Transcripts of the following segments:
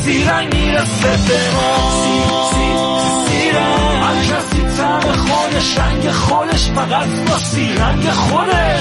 سیرنگ میرسه به ما. سیرنگ هر کسی طعم خودش، رنگ خودش، فقط با سیرنگ خوده.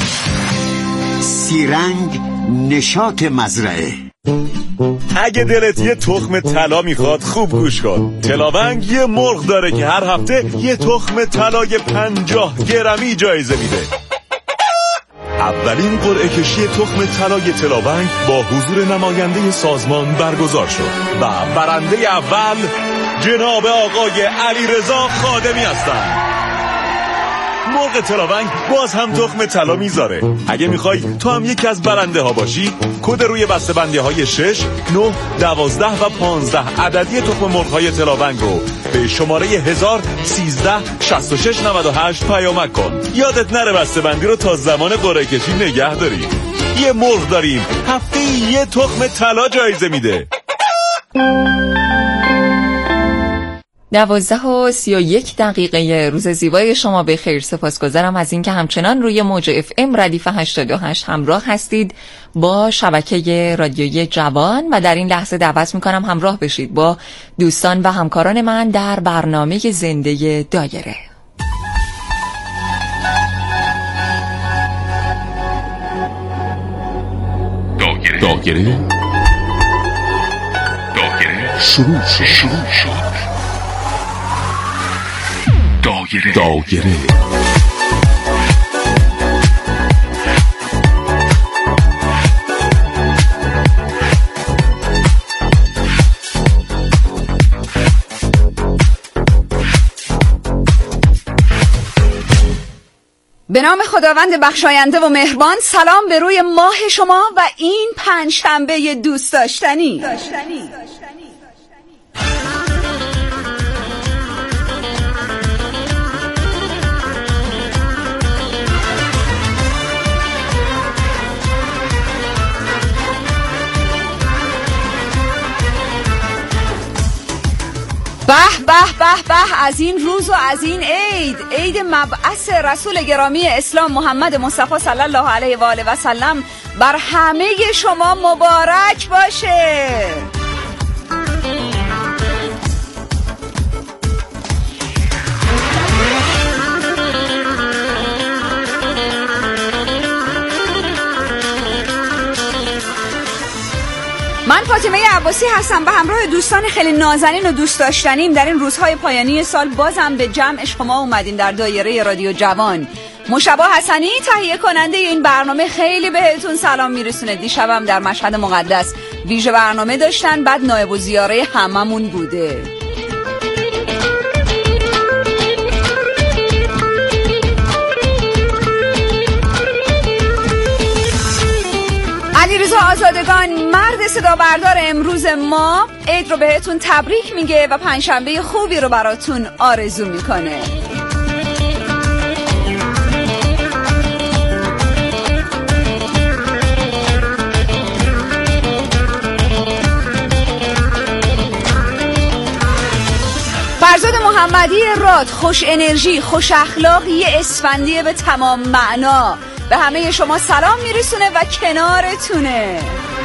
سیرنگ نشاط مزرعه. اگه دلت یه تخم طلا میخواد خوب گوش کن. تلاونگ یه مرغ داره که هر هفته یه تخم طلای 50 گرمی جایزه میده. اولین قرعه کشی تخم طلای تلاونگ با حضور نماینده سازمان برگزار شد و برنده اول جناب آقای علیرضا خادمی هستند. مرغ تلاونگ باز هم تخم طلا میذاره. اگه میخوای تو هم یکی از برنده ها باشی، کد روی بسته‌بندی های 6 9 12 و 15 عددی تخم مرغ های تلاونگ رو به شماره 1013 66 98 پیامک کن. یادت نره بسته‌بندی رو تا زمان قرعه کشی نگه داری. یه مرغ داریم هفته یه تخم طلا جایزه میده. 12:31 روز زیبای شما به خیر. سپاسگزارم از اینکه همچنان روی موج FM ردیف 88 همراه هستید با شبکه رادیوی جوان و در این لحظه دعوت میکنم همراه بشید با دوستان و همکاران من در برنامه زنده دایره. دایره شروع شد. دایره به نام خداوند بخشاینده و مهربان. سلام به روی ماه شما و این پنجشنبه دوست داشتنی. به به به به از این روز و از این عید مبعث رسول گرامی اسلام محمد مصطفی صلی الله علیه و آله و سلم بر همه شما مبارک باشه. من فاطمه عباسی هستم به همراه دوستان خیلی نازنین و دوست داشتنیم در این روزهای پایانی سال بازم به جمع شما اومدیم در دایره رادیو جوان. مشابه حسنی تهیه کننده این برنامه خیلی بهتون سلام میرسونه. دیشبم در مشهد مقدس ویژه برنامه داشتن، بعد نایب الزیاره هممون بوده. علیرضا آزادگان مرد صدا بردار امروز ما عید رو بهتون تبریک میگه و پنجشنبه خوبی رو براتون آرزو میکنه. فرزاد محمدی راد خوش انرژی، خوش اخلاق، یه اسفندیه به تمام معنا، به همه شما سلام میرسونه و کنارتونه.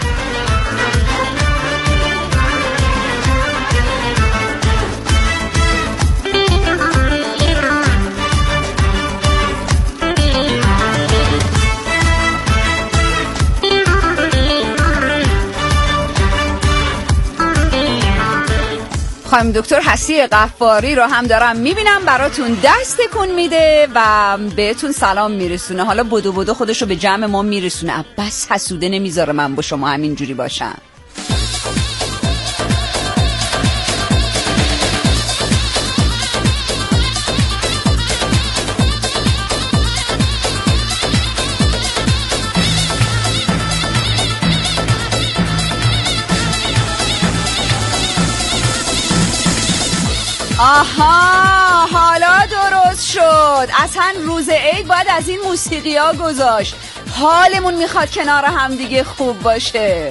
خانم دکتر هستی غفاری رو هم دارم میبینم براتون دست تکون میده و بهتون سلام میرسونه. حالا بدو خودشو به جمع ما میرسونه. بس حسوده نمیذاره من با شما همینجوری باشم. آها حالا درست شد. اصلا روز عید باید از این موسیقی ها گذاشت. حالمون میخواد کنار هم دیگه خوب باشه.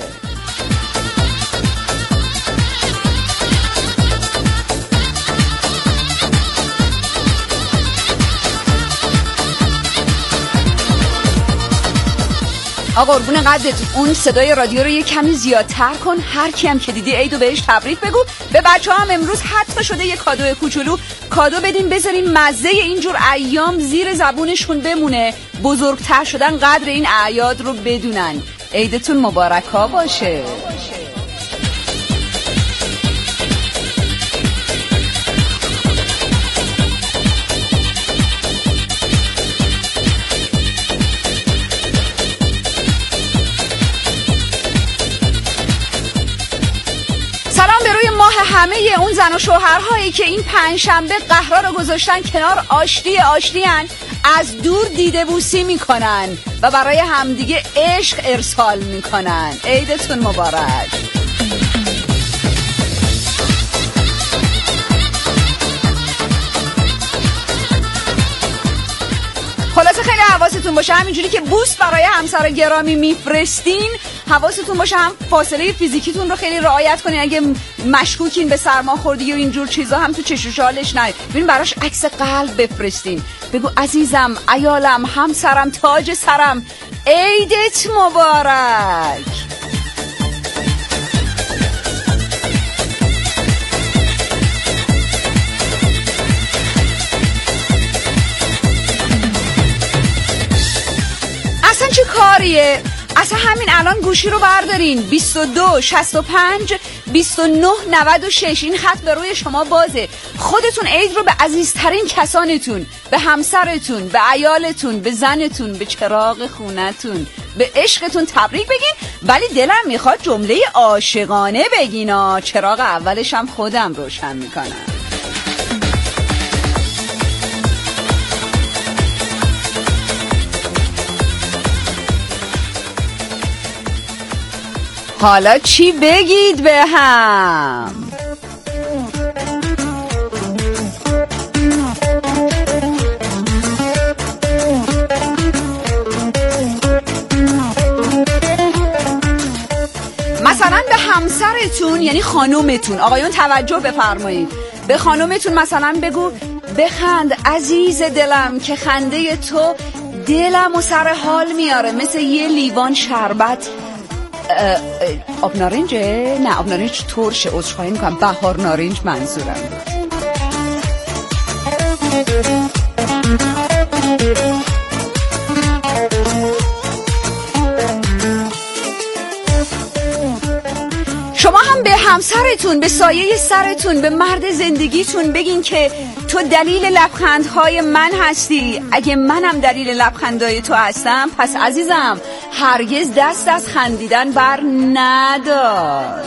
آقا قربون قدت اون صدای رادیو رو یه کمی زیادتر کن. هر کی هم که دیدی عیدو بهش تبریک بگو. به بچه‌ها هم امروز حتی شده یه کادو کوچولو کادو بدین، بذارین مزه اینجور ایام زیر زبونشون بمونه. بزرگتر شدن قدر این اعیاد رو بدونن. عیدتون مبارک ها باشه. همه اون زن و شوهرهایی که این پنجشنبه قهرا رو گذاشتن کنار، آشتیان، از دور دیده بوسی میکنن و برای همدیگه عشق ارسال میکنن. عیدتون مبارک. خلاصه خیلی حواستون باشه، همینجوری که بوست برای همسر گرامی میفرستین حواستون باشه هم فاصله فیزیکیتون رو خیلی رعایت کنین. اگه مشکوکین به سرماخوردگی و اینجور چیزا هم تو چش و چالش نرید، ببین براش عکس قلب بفرستین، بگو عزیزم، عیالم، همسرم، تاج سرم، عیدت مبارک. اصلا چه کاریه؟ اصلا همین الان گوشی رو بردارین 22 65 29 96 این خط به روی شما بازه. خودتون عید رو به عزیزترین کسانتون، به همسرتون، به عیالتون، به زنتون، به چراغ خونتون، به عشقتون تبریک بگین. ولی دلم میخواد جمله عاشقانه بگینا. چراغ اولش هم خودم روشن میکنم. حالا چی بگید به هم؟ مثلا به همسرتون یعنی خانومتون، آقایون توجه بفرمایید، به خانومتون مثلا بگو بخند عزیز دلم که خنده تو دلم و سر حال میاره، مثل یه لیوان شربت. آب نارنجه؟ نه آب نارنج ترشه، عذرخواهی میکنم، بهار نارنج منظورم. شما هم به همسرتون، به سایه سرتون، به مرد زندگیتون بگین که تو دلیل لبخندهای من هستی. اگه منم دلیل لبخندهای تو هستم، پس عزیزم هرگز دست از خندیدن بر ندار.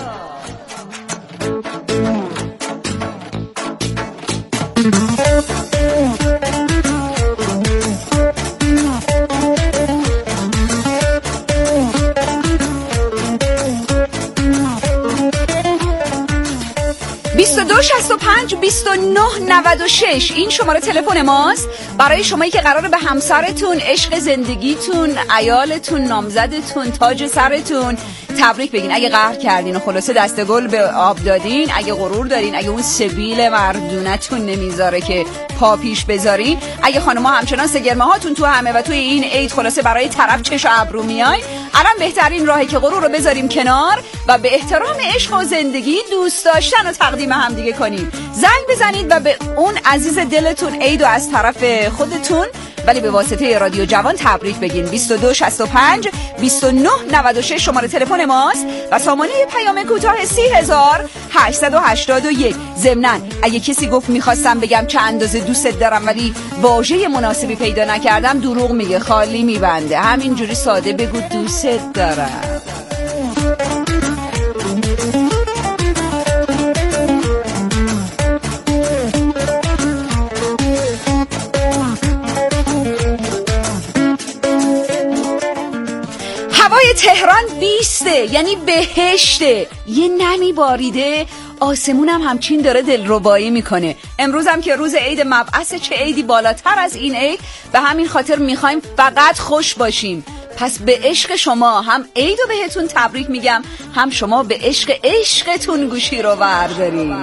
22 65 29 96 این شماره تلفن ماست برای شمایی که قراره به همسرتون، عشق زندگیتون، عیالتون، نامزدتون، تاج سرتون تبریک بگین. اگه قهر کردین و خلاصه دست گل به آب دادین، اگه غرور دارین، اگه اون سبیل مردونتون نمیذاره که پا پیش بذارین، اگه خانم‌ها همچنان سگرمه هاتون تو همه و توی این عید خلاصه برای طرف چش و ابرو میاین، الان بهترین راهی که غرور رو بذاریم کنار و به احترام عشق و زندگی، دوست داشتن و تقدیم هم دیگه کنیم. زنگ بزنید و به اون عزیز دلتون عید و از طرف خودتون ولی به واسطه رادیو جوان تبریک بگین. 22 65 29 96 شماره تلفن ماست و سامانه پیام کوتاه 30881. ضمناً اگه کسی گفت میخواستم بگم چه اندازه دوست دارم ولی واژه مناسبی پیدا نکردم، دروغ میگه، خالی میبنده. همینجوری ساده بگو دوست دارم. هوای تهران 20 یعنی بهشته، یه نمی باریده، آسمونم همچین داره دلربایی میکنه. امروز هم که روز عید مبعث، چه عیدی بالاتر از این عید. به همین خاطر میخوایم فقط خوش باشیم. پس به عشق شما هم عیدو بهتون تبریک میگم، هم شما به عشقتون گوشی رو بردارین.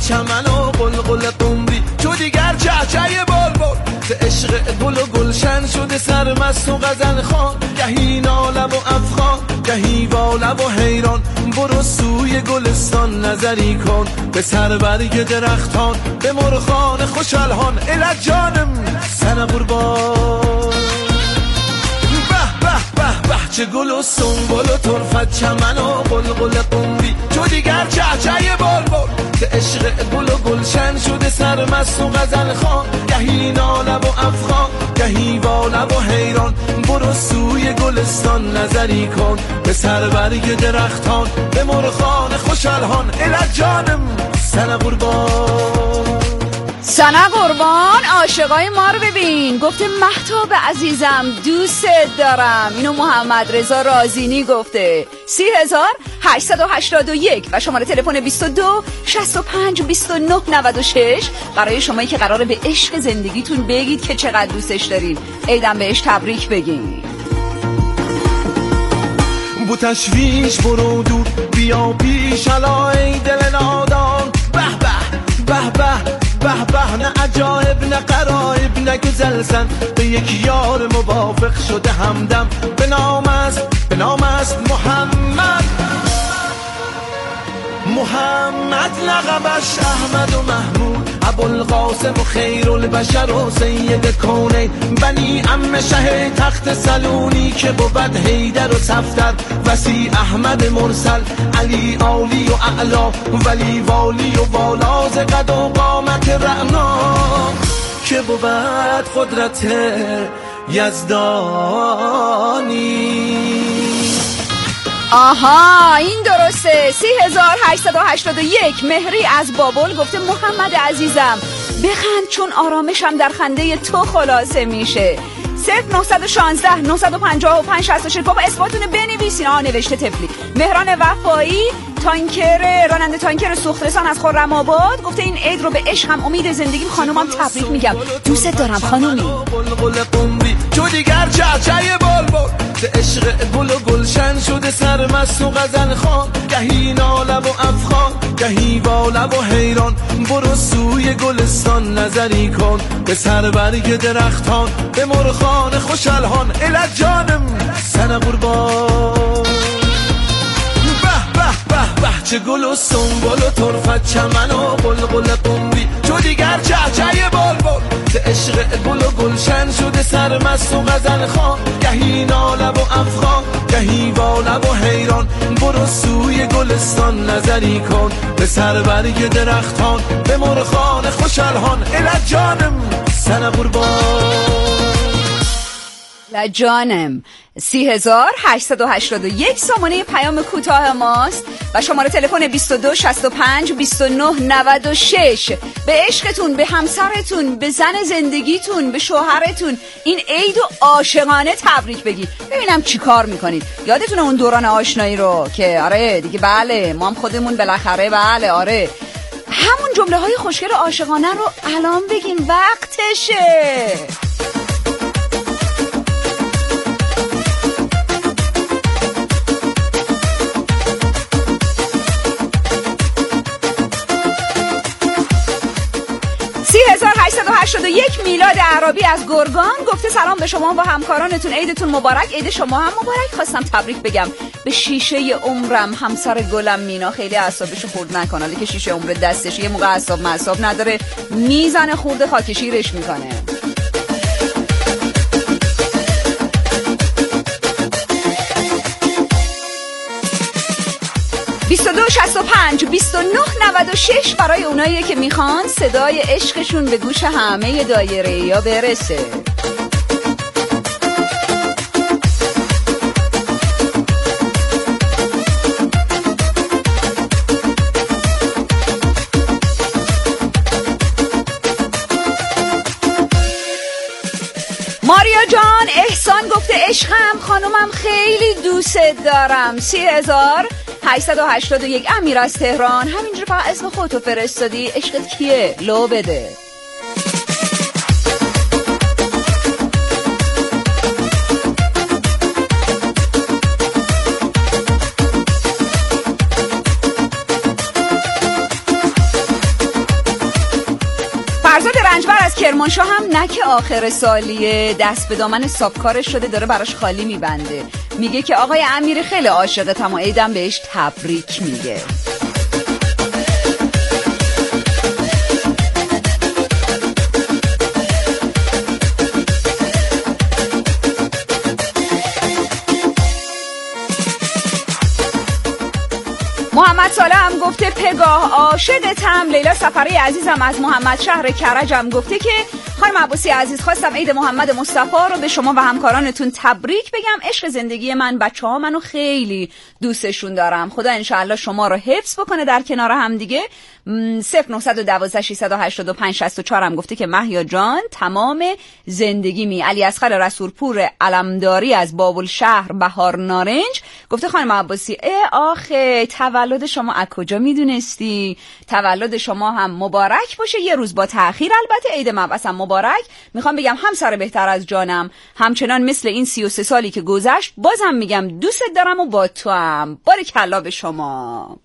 چمن و قلقل قمری تو دیگر چهچه بلبل ز عشق گل و گلشن شده سرمست و غزل خوان گهی ناله و افغان گهی واله و حیران برو سوی گلستان نظری کن به سر برگ درختان به مرغان خوشالهان الى جانم سن قربان چه گل و سنبل و طرفت چمن و قلقل قمری تو دیگر چهچه بلبل ز عشق گل و گلشن شده سرمست و غزل خوان گهی ناله و افغان گهی واله و حیران برو سوی گلستان نظری کن به سر برگ درختان به مرغان خوشالهان الى جانم سن قربان سنه قربان عاشقای ما رو ببین گفته مهتاب عزیزم دوست دارم اینو محمد رضا رازینی گفته 30881 و شماره تلفن 22 65 29 96 برای شمایی که قراره به عشق زندگیتون بگید که چقدر دوستش دارین عیدم بهش تبریک بگین بو تشویش برو دور بیا پیش علای دل نادان به به به به به به نه عجایب نه قرایب نه گزلزن به یک یار موافق شده همدم به نام است محمد لقبش احمد و محمود ابوالقاسم و خیر البشر و سید کونین بنی عم شه تخت سلونی که بود حیدر و صفدر وسی احمد مرسل علی عالی و اعلا ولی والی و والا ز قد و قامت رعنا که بود قدرت یزدانی آها این درسته 3881 مهری از بابل گفته محمد عزیزم بخند چون آرامشم در خنده تو خلاصه میشه 0916 955 66 بابا اسماتونو بنویسین نوشته تفلی مهران وفایی راننده تانکر سوخترسان از خرم آباد گفته این عید رو به عشقم امید زندگیم خانومم تبریک میگم دوست دارم خانومی تو دیگر چهچه بلبل ز عشق گل و گلشن شده سرمست و غزل خوان گهی ناله و افغان گهی واله و حیران برو سوی گلستان نظری کن به سر برگ درختان به مرغان خوشالهان الى جانم سن قربان چه گل و سنبل و طرفت چمن و قلقل قمری تو دیگر چهچه بلبل ز عشق گل و گلشن شده سرمست و غزل خوان گهی ناله و افغان گهی واله و حیران برو سوی گلستان نظری کن به سر برگ درختان به مرغان خوشالهان الى جانم سن قربان لجانم 3881 سامانه پیام کوتاه ماست و شماره تلفن 22 65 29 96 به عشقتون به همسرتون به زن زندگیتون به شوهرتون این عید و عاشقانه تبریک بگید ببینم چی کار میکنید یادتونه اون دوران آشنایی رو که آره دیگه بله ما هم خودمون بالاخره بله آره همون جمله های خوشگل عاشقانه رو الان بگین وقتشه 3881 میلاد عربی از گرگان گفته سلام به شما و همکارانتون عیدتون مبارک عید شما هم مبارک خواستم تبریک بگم به شیشه عمرم همسر گلم مینا خیلی اعصابشو خورد نکنه حالا که شیشه عمر دستش یه موقع اعصاب نداره میزنه خورده خاکشیرش میکنه 22 65 29 96 برای اونایی که میخوان صدای عشقشون به گوش همه دایره یا برسه. ماریا جان احسان گفته عشقم خانومم خیلی دوست دارم. 3881 امیر از تهران همینجور فقط اسم خودتو فرستادی. عشقت کیه؟ لو بده. کرمانشاه هم نه که آخر سالیه، دست به دامن حسابکارش شده، داره براش خالی میبنده. میگه که آقای امیری خیلی عاشقتم و عیدم بهش تبریک میگه. محمد صالح هم گفته پگاه عاشقتم. لیلا سفری عزیزم از محمد شهر کرج هم گفته که خانم عباسی عزیز خواستم عید محمد مصطفی رو به شما و همکارانتون تبریک بگم. عشق زندگی من، بچه‌ها منو خیلی دوستشون دارم. خدا انشاءالله شما رو حفظ بکنه در کنار هم دیگه. 0912 685 64 هم گفته که مهیا جان تمام زندگی می. علی اصغر رسولپور علمداری از بابل شهر بهار نارنج گفته خانم عباسی آخه تولد شما از کجا میدونستی؟ تولد شما هم مبارک باشه، یه روز با تأخیر البته. عید مبعثم مبارک. میخوام بگم همسر بهتر از جانم، همچنان مثل این 33 سالی که گذشت بازم میگم دوست دارم و با تو هم. بارکالله به شما.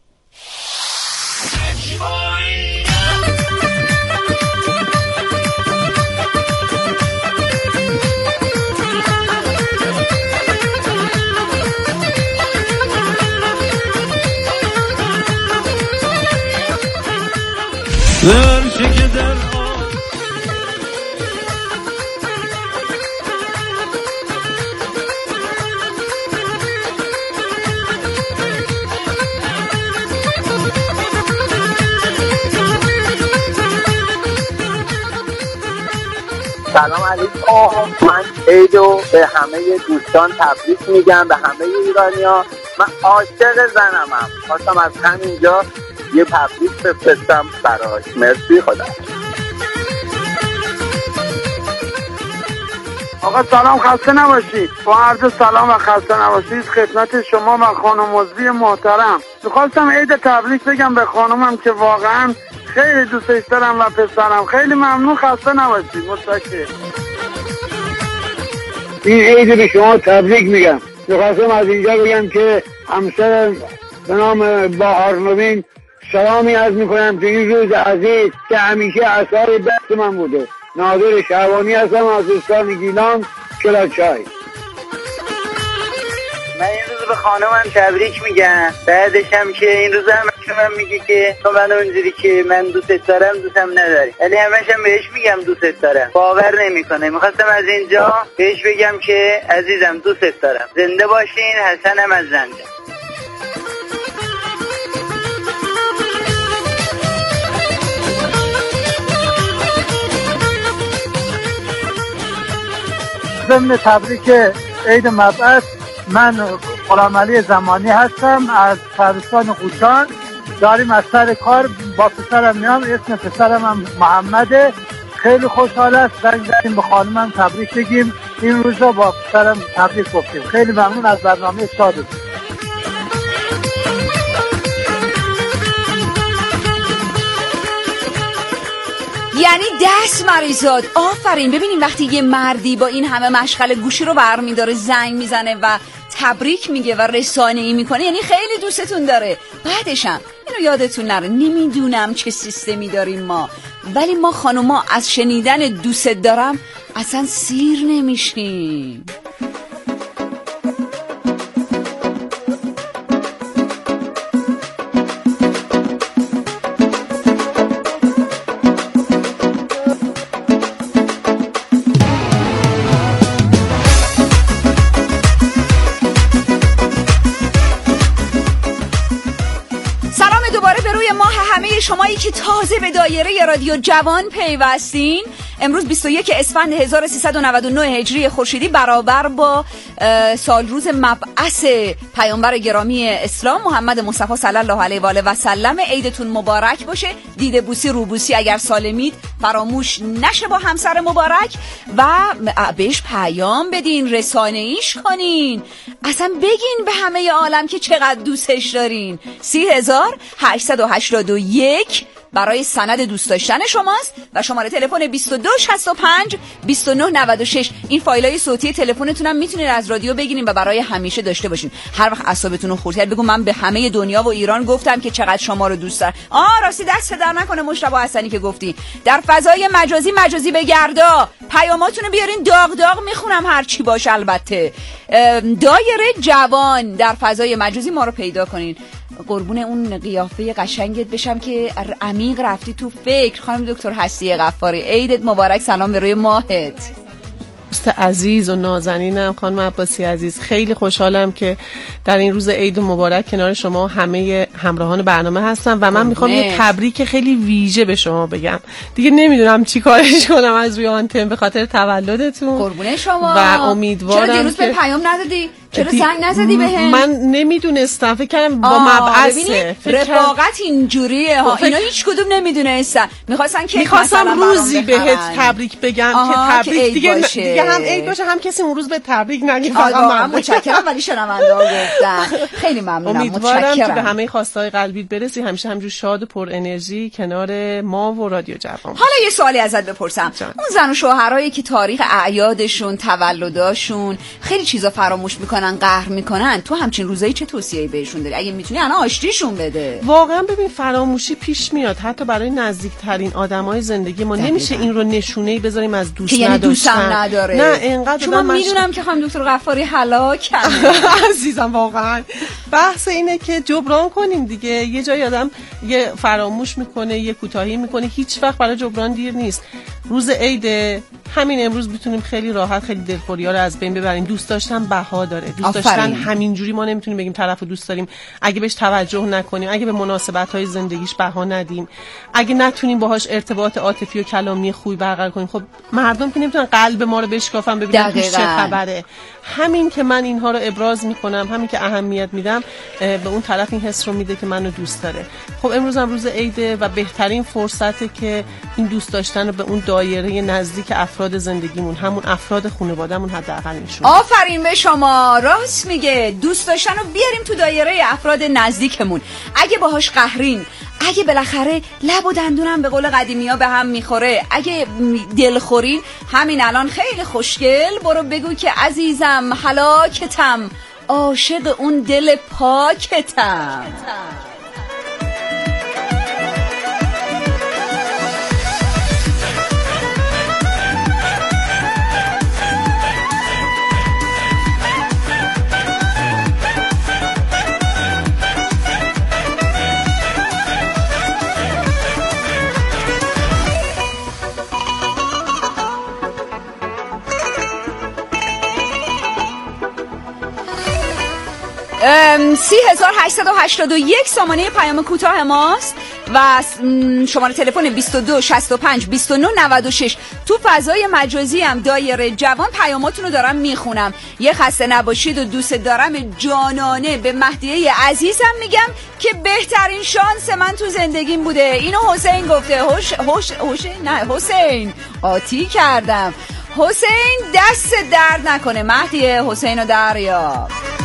سلام علیکم. من عیدو به همه دوستان تبریک میگم، به همه ایرانیا. من عاشق زنمم، خواستم از همینجا یه تبریک بفرستم براش. مرسی. خدا. آقا سلام، خسته نباشید. با عرض سلام و خسته نباشید خدمت شما و خانم عضوی محترم. میخواستم عید تبریک بگم به خانومم که واقعا خیلی دوستش دارم و پسرم. خیلی ممنون، خسته نباشید. متشکرم. این عید به شما تبریک میگم. میخواستم از اینجا بگم که همسر به نام بهار نوین سلامی عرض میکنم تو این روز عزیز که همیشه اثر دست من بوده. نادر شعبانی هستم از استان گیلان، کلاچای. من این روز به خانمم تبریک میگم. بعدش هم که این روز هم من میگه که تو من اونجوری که من دوست دارم دوستم نداری، ولی همش هم بهش میگم دوست دارم، باور نمیکنه. میخواستم از اینجا بهش بگم که عزیزم دوست دارم. زنده باشین. حسنم از زنده. ضمن تبریک عید مبعث، من غلامعلی زمانی هستم از شهرستان قوچان. داریم از سر کار با پسرم میام. اسم پسرم هم محمده. خیلی خوشحال است. زنگ زدیم به خانمم تبریک بگیم. این روزا با پسرم تبریک گفتیم. خیلی ممنون از برنامه شادتون. یعنی دست مریضات. آفرین. ببینیم وقتی یه مردی با این همه مشغله گوشی رو برمیداره، زنگ میزنه و تبریک میگه و رسانه‌ای میکنه، یعنی خیلی دوستتون داره. بعدشم اینو یادتون نره، نمیدونم چه سیستمی داریم ما، ولی ما خانوما از شنیدن دوست دارم اصلا سیر نمیشیم. شمایی که تازه به دایره رادیو جوان پیوستین، امروز 21 اسفند 1399 هجری خورشیدی برابر با سالروز مبعث پیامبر گرامی اسلام محمد مصطفی صلی الله علیه و آله و سلم. عیدتون مبارک باشه. دیده بوسی روبوسی اگر سالمید فراموش نشه با همسر مبارک و بهش پیام بدین، رسانه‌ایش کنین، اصلا بگین به همه عالم که چقدر دوستش دارین. 30881 برای سند دوست داشتن شماست و شماره تلفن 2265 2996. این فایلای صوتی تلفنتون هم میتونید از رادیو بگیرین و برای همیشه داشته باشین. هر وقت اعصابتون رو خورد بگو من به همه دنیا و ایران گفتم که چقدر شما رو دوست دارم. راستی دست در نکنه مجتبی حسنی که گفتی در فضای مجازی بگردا، پیاماتونو بیارین داغ میخونم هر چی باشه. البته دایره جوان در فضای مجازی ما رو پیدا کنین. قربون اون قیافه قشنگت بشم که عمیق رفتی تو فکر. خانم دکتر هستی غفاری، عیدت مبارک. سلام به روی ماهت. دوست عزیز و نازنینم خانم عباسی عزیز، خیلی خوشحالم که در این روز عید مبارک کنار شما همه همراهان برنامه هستم و من میخوام یه تبریک خیلی ویژه به شما بگم. دیگه نمیدونم چی کارش کنم از روی آنتن به خاطر تولدتون. قربونه شما. و امیدوارم چرا دیروز به پیام ندادی؟ چرا زنگ نزدی بهم؟ من نمیدونستم، فکر کردم با مبعثه. رفاقت اینجوریه ها. اینا هیچ کدوم نمیدونستن. میخواستم روزی بهت تبریک بگم که تبریک دیگه هم عید باشه هم کسی اون روز به تبریک نگه. واقعا متشکرم ولی شنونده ها گفتن. خیلی ممنونم. امیدوارم که به همه خواستهای قلبیت برسی، همیشه همجور شاد و پر انرژی کنار ما و رادیو جوان. حالا یه سوالی ازت بپرسم. اون زن و شوهرایی که تاریخ اعیادشون، تولداشون خیلی چیزا فراموش میکنن، قهر میکنن، تو همچین روزایی چه توصیه‌ای بهشون داری؟ اگه میتونی الان آشتیشون بده. واقعا ببین فراموشی پیش میاد حتی برای نزدیکترین آدمای زندگی ما. نمیشه این رو نشونه‌ای بذاریم از دوست نداشتن. دوستم نداره. نه اینقدر شما میدونم که خانم دکتر غفاری هلاکن. عزیزم واقعا بحث اینه که جبران کنیم دیگه. یه جای آدم یه فراموش میکنه، یه کوتاهی میکنه، هیچ وقت برای جبران دیر نیست. روز عید همین امروز میتونیم خیلی راحت خیلی دلخوریا رو از بین ببریم. دوست داشتن بها داره. دوست داشتن همینجوری ما نمیتونیم بگیم طرفو دوست داریم اگه بهش توجه نکنیم، اگه به مناسبت‌های زندگیش بها ندیم، اگه نتونیم باهاش ارتباط عاطفی و کلامی خوبی برقرار کنیم. خب مردم که نمیتونن قلب ما رو بشکافن ببینن چه خبره. همین که من اینها رو ابراز میکنم، همین که اهمیت میدم به اون طرف این حس رو میده که منو دوست داره. خب امروز هم روز عیده و بهترین فرصته که این دوست داشتن رو به اون دایره نزدیک افراد زندگیمون، همون افراد خانواده‌مون حداقل نشون. آفرین به شما. راست میگه. دوست داشتن رو بیاریم تو دایره افراد نزدیکمون. اگه باهاش قهرین، اگه بالاخره لب و دندونم به قول قدیمی‌ها به هم میخوره، اگه دلخورین، همین الان خیلی خوشگل برو بگو که عزیزم هلاکتم، عاشق اون دل پاکتم. ام 3881 سامانه پیام کوتاه ماست و شماره تلفن 2265 2996. تو فضای مجازی هم دایره جوان پیاماتون رو دارم میخونم. یه خسته نباشید و دوست دارم جانانه به مهدیه عزیزم میگم که بهترین شانس من تو زندگیم بوده. اینو حسین گفته. حسین آتی کردم. حسین دست درد نکنه. مهدیه حسین و دریا.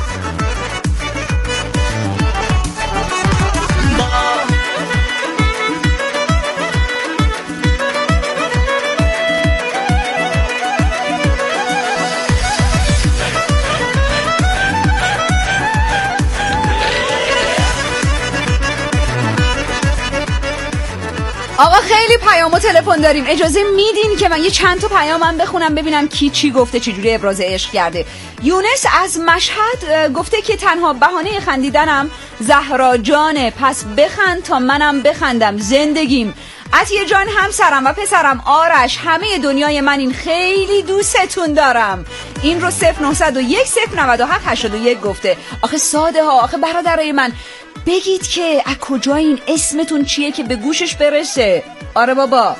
آقا خیلی پیام و تلفن داریم. اجازه میدین که من یه چند تا پیامم بخونم ببینم کی چی گفته، چجوری ابراز عشق کرده. یونس از مشهد گفته که تنها بهانه خندیدنم زهرا جانه، پس بخند تا منم بخندم. زندگیم عطیه جان، همسرم و پسرم آرش، همه دنیای من این خیلی دوستتون دارم. این رو 0901 097 81 گفته. آخه ساده ها، آخه برادرای من بگید که از کجا این اسمتون چیه که به گوشش برسه. آره بابا.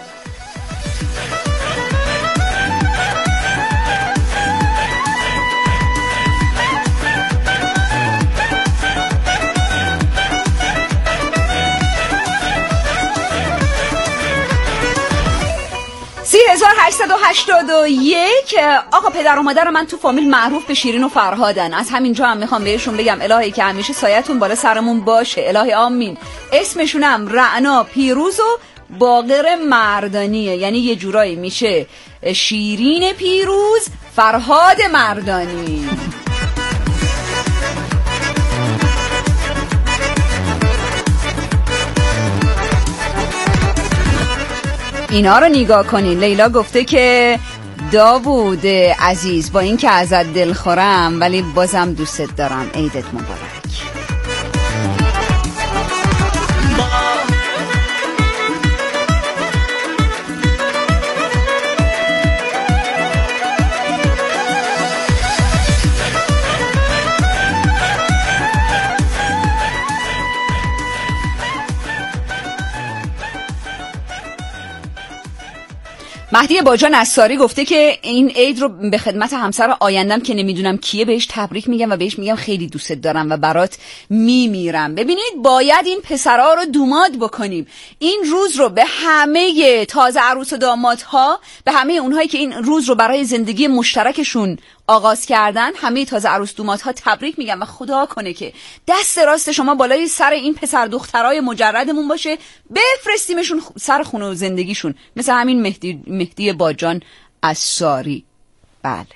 881. آقا پدر و مادر من تو فامیل معروف به شیرین و فرهادن. از همینجا هم میخوام بهشون بگم الهی که همیشه سایتون بالا سرمون باشه. الهی آمین. اسمشونم رعنا پیروز و باقر مردانیه، یعنی یه جورایی میشه شیرین پیروز فرهاد مردانی. اینا رو نگاه کنین. لیلا گفته که داوود عزیز با این که ازت دلخورم ولی بازم دوست دارم. عیدت مبارک. مهدی باجان نصاری گفته که این عید رو به خدمت همسر آیندم که نمیدونم کیه بهش تبریک میگم و بهش میگم خیلی دوست دارم و برات میمیرم. ببینید باید این پسرها رو دوماد بکنیم. این روز رو به همه تازه عروس و دامادها، به همه اونهایی که این روز رو برای زندگی مشترکشون آغاز کردن، همه تازه عروس دومادها تبریک میگم و خدا کنه که دست راست شما بالای سر این پسر دخترای مجردمون باشه، بفرستیمشون سر خونه و زندگیشون، مثل همین مهدی باجان از ساری. بله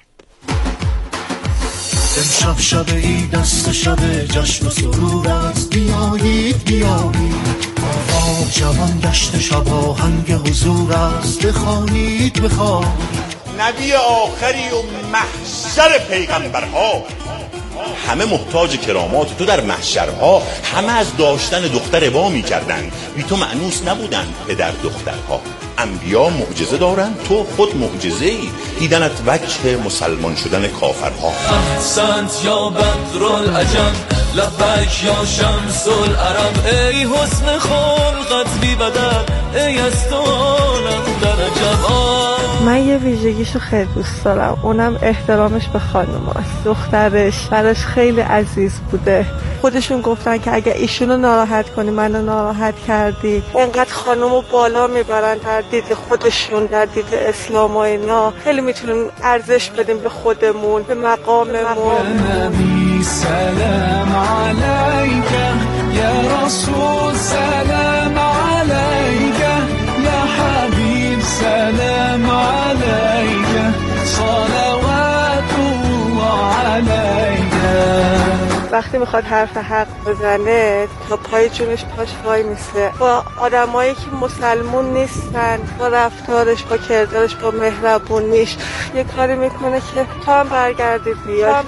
امشب شب عید است، شب جشن و سرور است. بیایید بیایید آقا جوان گشت، شب آهنگ حضور است. بخوانید بخوانید نبی آخری و محشر پیغمبرها، همه محتاج کرامات تو در محشرها، همه از داشتن دختر وا می کردن، بی تو مأنوس نبودن پدر دخترها. انبیا معجزه دارن، تو خود معجزه ای، دیدنت وجه مسلمان شدن کافرها. احسنت یا بدرالعجم، لبک یا شمس العرب. ای حسن خلقت بی بدل، ای از تو عالم در عجب. من یه ویژگیشو خیلی دوست دارم، اونم احترامش به خانم هست. دخترش براش خیلی عزیز بوده. خودشون گفتن که اگه ایشونو ناراحت کنی منو ناراحت کردی. انقدر خانمو بالا میبرن در دید خودشون، در دید اسلام و اینا. خیلی میتونیم ارزش بدیم به خودمون، به مقاممون. نبی سلام علیک یا رسول، سلام علیک یا حبیب، سلام علیک صلوات الله علیک. وقتی میخواد حرف حق بزنه تا پای جونش پاش وای میسه. با آدمایی که مسلمون نیستن، با رفتارش، با کردارش، با مهربونیش یه کاری میکنه که تو هم برگردی بیاد.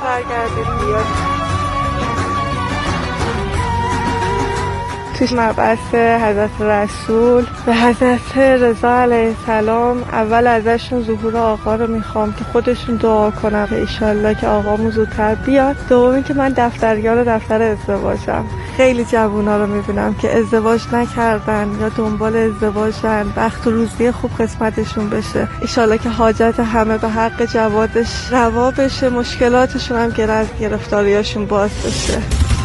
توی مبعث حضرت رسول به حضرت رضا علیه السلام اول ازشون ظهور آقا رو میخوام که خودشون دعا کنم که ایشالله که آقامون زودتر بیاد. دومی که من دفتریار دفتر ازدواجم. خیلی جوونا رو میبینم که ازدواج نکردن یا دنبال ازدواجن، وقت و روزی خوب قسمتشون بشه. ایشالله که حاجت همه به حق جوادش روا بشه، مشکلاتشون هم که از گرفتاریاشون باز بشه.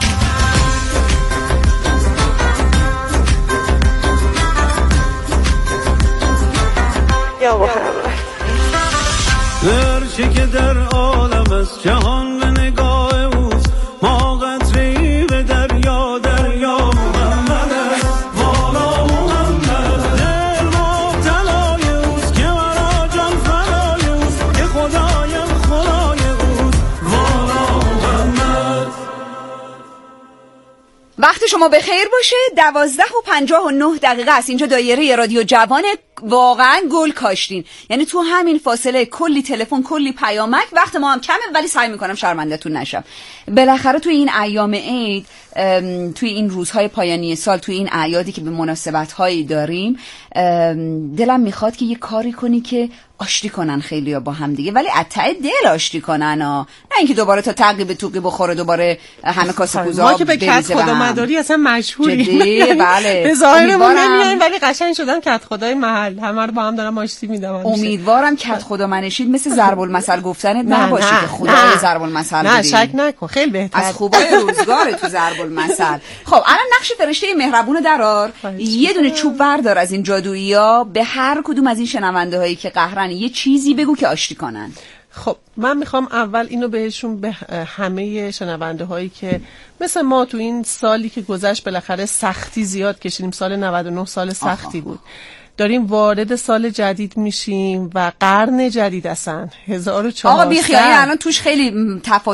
هرچه که در عالم است جهان به نگاه اوست. ما قطره‌ای به دریا، دریا محمد است. والا محمد دل مبتلای اوست که مرا جان فدای اوست، که خدایم خدای اوست. والا محمد. وقت شما بخیر باشه. 12:59 است. اینجا دایره رادیو جوان. واقعا گل کاشتین، یعنی تو همین فاصله کلی تلفن، کلی پیامک. وقت ما هم کمه ولی سعی میکنم شرمنده‌تون نشم. بالاخره توی این ایام عید، توی این روزهای پایانی سال، توی این اعیادی که به مناسبت‌هایی داریم، دلم میخواد که یه کاری کنی که آشتی کنن خیلی‌ها با هم دیگه، ولی از ته دل آشتی کنن نه اینکه دوباره تا تقی به توقی بخوره، دوباره همه کاسه کوزه ما که به کت خدا مداری اصلا مجبوریم. بله. به ظاهرمون نمیایم ولی قشنگ شدن کت خدای محل. بله همه رو با هم دارم آشتی میدم. امیدوارم کت خدا منشید مثل ضرب المثل گفتنت نباشی که خدای ضرب المثل نه شک نکن خیلی بهتر از خوبای روزگار تو ضرب المثل. خب الان نقش فرشته مهربون درار، یه دونه چوب بردار از این جادویی‌ها، به هر کدوم از این شنونده هایی که قهرن یه چیزی بگو که آشتی کنن. خب من میخوام اول اینو بهشون، به همه شنونده هایی که مثل ما تو این سالی که گذشت بالاخره سختی زیاد کشیدیم، سال 99 سال سختی بود، داریم وارد سال جدید میشیم و قرن جدید اصلا 1400. آقا بیخیالی الان توش خیلی